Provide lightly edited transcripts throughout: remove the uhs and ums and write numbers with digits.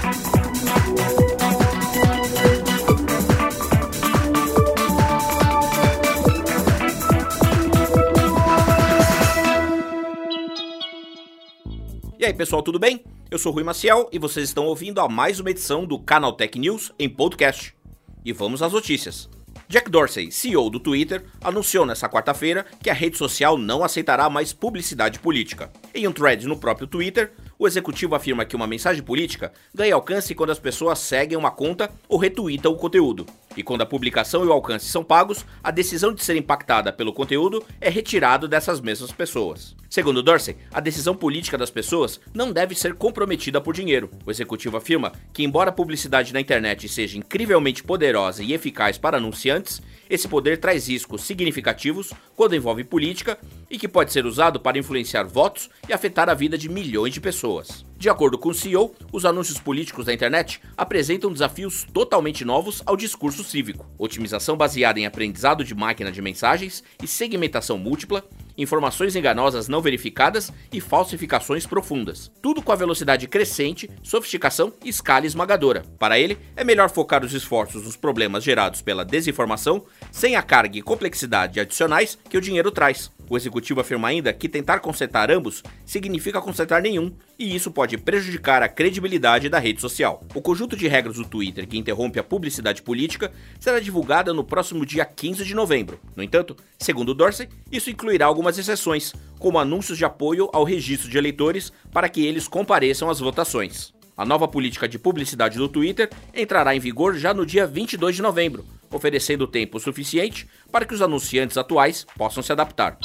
E aí pessoal, tudo bem? Eu sou Rui Maciel e vocês estão ouvindo a mais uma edição do Canaltech News em podcast. E vamos às notícias. Jack Dorsey, CEO do Twitter, anunciou nesta quarta-feira que a rede social não aceitará mais publicidade política. Em um thread no próprio Twitter, o executivo afirma que uma mensagem política ganha alcance quando as pessoas seguem uma conta ou retweetam o conteúdo. E quando a publicação e o alcance são pagos, a decisão de ser impactada pelo conteúdo é retirada dessas mesmas pessoas. Segundo Dorsey, a decisão política das pessoas não deve ser comprometida por dinheiro. O executivo afirma que, embora a publicidade na internet seja incrivelmente poderosa e eficaz para anunciantes, esse poder traz riscos significativos quando envolve política e que pode ser usado para influenciar votos e afetar a vida de milhões de pessoas. De acordo com o CEO, os anúncios políticos da internet apresentam desafios totalmente novos ao discurso cívico: otimização baseada em aprendizado de máquina de mensagens e segmentação múltipla, informações enganosas não verificadas e falsificações profundas. Tudo com a velocidade crescente, sofisticação e escala esmagadora. Para ele, é melhor focar os esforços nos problemas gerados pela desinformação, sem a carga e complexidade adicionais que o dinheiro traz. O executivo afirma ainda que tentar consertar ambos significa consertar nenhum, e isso pode prejudicar a credibilidade da rede social. O conjunto de regras do Twitter que interrompe a publicidade política será divulgada no próximo dia 15 de novembro. No entanto, segundo Dorsey, isso incluirá algumas exceções, como anúncios de apoio ao registro de eleitores para que eles compareçam às votações. A nova política de publicidade do Twitter entrará em vigor já no dia 22 de novembro, oferecendo tempo suficiente para que os anunciantes atuais possam se adaptar.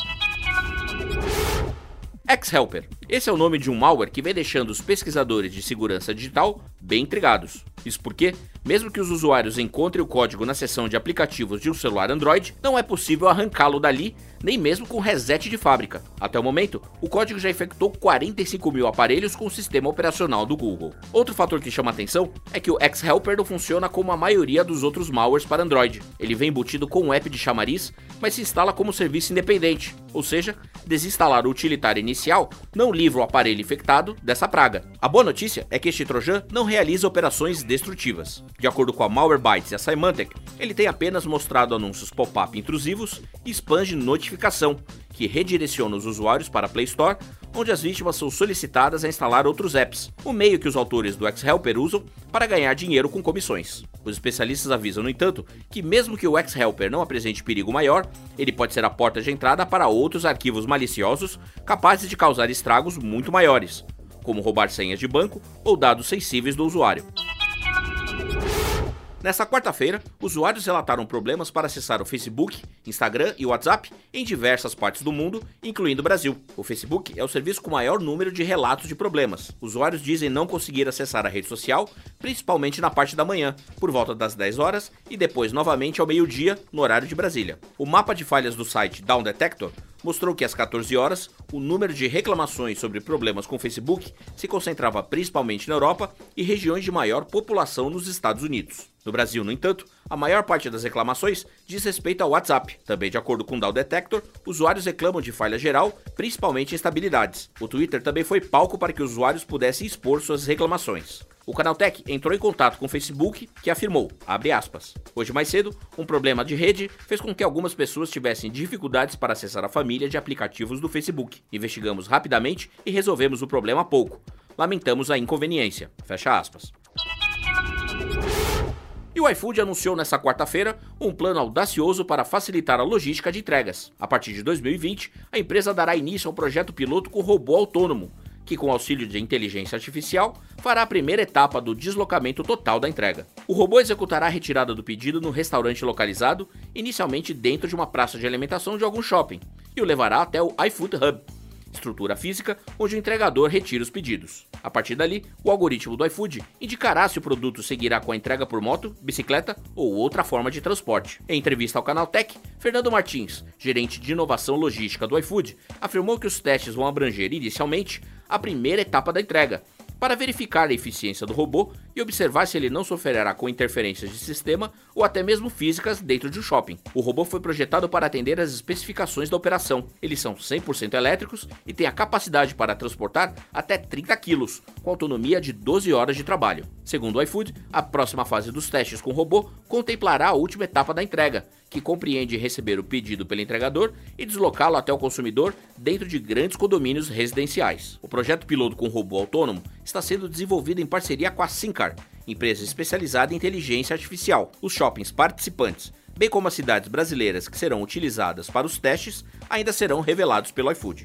X-Helper. Esse é o nome de um malware que vem deixando os pesquisadores de segurança digital bem intrigados. Isso porque, mesmo que os usuários encontrem o código na seção de aplicativos de um celular Android, não é possível arrancá-lo dali, nem mesmo com reset de fábrica. Até o momento, o código já infectou 45 mil aparelhos com o sistema operacional do Google. Outro fator que chama atenção é que o X-Helper não funciona como a maioria dos outros malwares para Android. Ele vem embutido com um app de chamariz, mas se instala como serviço independente, ou seja, desinstalar o utilitário inicial não livra o aparelho infectado dessa praga. A boa notícia é que este trojan não realiza operações destrutivas. De acordo com a Malwarebytes e a Symantec, ele tem apenas mostrado anúncios pop-up intrusivos e spams de notificação, que redireciona os usuários para a Play Store, onde as vítimas são solicitadas a instalar outros apps, o meio que os autores do X-Helper usam para ganhar dinheiro com comissões. Os especialistas avisam, no entanto, que mesmo que o X-Helper não apresente perigo maior, ele pode ser a porta de entrada para outros arquivos maliciosos capazes de causar estragos muito maiores, como roubar senhas de banco ou dados sensíveis do usuário. Nesta quarta-feira, usuários relataram problemas para acessar o Facebook, Instagram e WhatsApp em diversas partes do mundo, incluindo o Brasil. O Facebook é o serviço com maior número de relatos de problemas. Usuários dizem não conseguir acessar a rede social, principalmente na parte da manhã, por volta das 10 horas e depois novamente ao meio-dia, no horário de Brasília. O mapa de falhas do site Down Detector mostrou que às 14 horas, o número de reclamações sobre problemas com o Facebook se concentrava principalmente na Europa e regiões de maior população nos Estados Unidos. No Brasil, no entanto, a maior parte das reclamações diz respeito ao WhatsApp. Também de acordo com o Down Detector, usuários reclamam de falha geral, principalmente instabilidades. O Twitter também foi palco para que usuários pudessem expor suas reclamações. O Canaltech entrou em contato com o Facebook, que afirmou, abre aspas, hoje mais cedo, um problema de rede fez com que algumas pessoas tivessem dificuldades para acessar a família de aplicativos do Facebook. Investigamos rapidamente e resolvemos o problema há pouco. Lamentamos a inconveniência. Fecha aspas. E o iFood anunciou nesta quarta-feira um plano audacioso para facilitar a logística de entregas. A partir de 2020, a empresa dará início ao projeto piloto com robô autônomo, que com auxílio de inteligência artificial, fará a primeira etapa do deslocamento total da entrega. O robô executará a retirada do pedido no restaurante localizado, inicialmente dentro de uma praça de alimentação de algum shopping, e o levará até o iFood Hub, estrutura física onde o entregador retira os pedidos. A partir dali, o algoritmo do iFood indicará se o produto seguirá com a entrega por moto, bicicleta ou outra forma de transporte. Em entrevista ao Canaltech, Fernando Martins, gerente de inovação logística do iFood, afirmou que os testes vão abranger inicialmente a primeira etapa da entrega, Para verificar a eficiência do robô e observar se ele não sofrerá com interferências de sistema ou até mesmo físicas dentro de um shopping. O robô foi projetado para atender às especificações da operação. Eles são 100% elétricos e têm a capacidade para transportar até 30 quilos, com autonomia de 12 horas de trabalho. Segundo o iFood, a próxima fase dos testes com o robô contemplará a última etapa da entrega, que compreende receber o pedido pelo entregador e deslocá-lo até o consumidor dentro de grandes condomínios residenciais. O projeto piloto com robô autônomo está sendo desenvolvido em parceria com a Syncar, empresa especializada em inteligência artificial. Os shoppings participantes, bem como as cidades brasileiras que serão utilizadas para os testes, ainda serão revelados pelo iFood.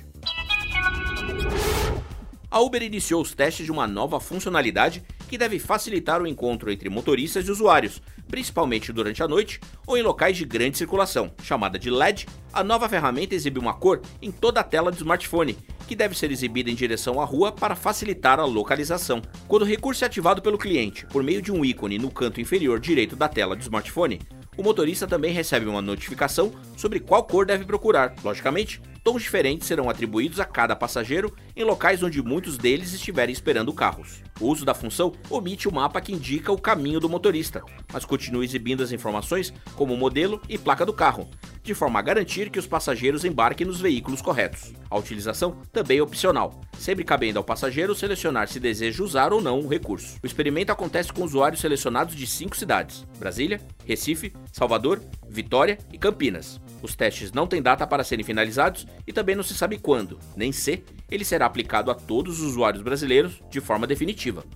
A Uber iniciou os testes de uma nova funcionalidade que deve facilitar o encontro entre motoristas e usuários, principalmente durante a noite ou em locais de grande circulação. Chamada de LED, a nova ferramenta exibe uma cor em toda a tela do smartphone, que deve ser exibida em direção à rua para facilitar a localização. Quando o recurso é ativado pelo cliente por meio de um ícone no canto inferior direito da tela do smartphone, o motorista também recebe uma notificação sobre qual cor deve procurar. Logicamente, tons diferentes serão atribuídos a cada passageiro em locais onde muitos deles estiverem esperando carros. O uso da função omite o mapa que indica o caminho do motorista, mas continua exibindo as informações como o modelo e placa do carro, de forma a garantir que os passageiros embarquem nos veículos corretos. A utilização também é opcional, sempre cabendo ao passageiro selecionar se deseja usar ou não o recurso. O experimento acontece com usuários selecionados de 5 cidades: Brasília, Recife, Salvador, Vitória e Campinas. Os testes não têm data para serem finalizados e também não se sabe quando, nem se, ele será aplicado a todos os usuários brasileiros de forma definitiva.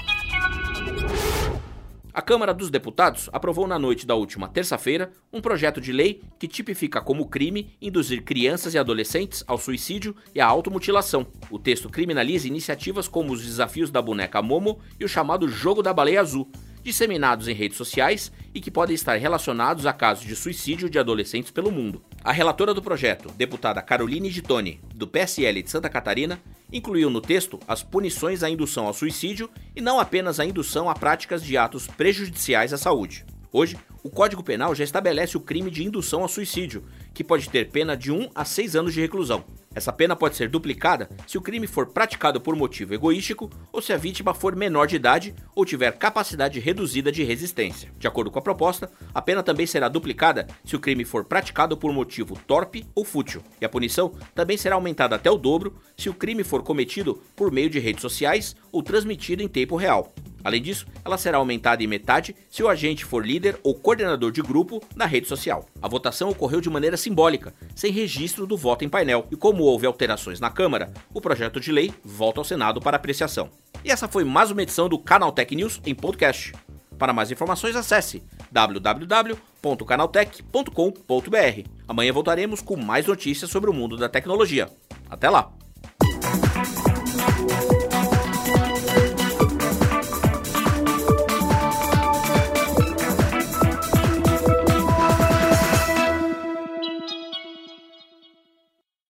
A Câmara dos Deputados aprovou na noite da última terça-feira um projeto de lei que tipifica como crime induzir crianças e adolescentes ao suicídio e à automutilação. O texto criminaliza iniciativas como os desafios da boneca Momo e o chamado Jogo da Baleia Azul, disseminados em redes sociais e que podem estar relacionados a casos de suicídio de adolescentes pelo mundo. A relatora do projeto, deputada Caroline Gittoni, do PSL de Santa Catarina, incluiu no texto as punições à indução ao suicídio e não apenas a indução a práticas de atos prejudiciais à saúde. Hoje, o Código Penal já estabelece o crime de indução ao suicídio, que pode ter pena de 1 a 6 anos de reclusão. Essa pena pode ser duplicada se o crime for praticado por motivo egoístico ou se a vítima for menor de idade ou tiver capacidade reduzida de resistência. De acordo com a proposta, a pena também será duplicada se o crime for praticado por motivo torpe ou fútil, e a punição também será aumentada até o dobro se o crime for cometido por meio de redes sociais ou transmitido em tempo real. Além disso, ela será aumentada em metade se o agente for líder ou coordenador de grupo na rede social. A votação ocorreu de maneira simbólica, sem registro do voto em painel, e como houve alterações na Câmara, o projeto de lei volta ao Senado para apreciação. E essa foi mais uma edição do Canaltech News em podcast. Para mais informações, acesse www.canaltech.com.br. Amanhã voltaremos com mais notícias sobre o mundo da tecnologia. Até lá!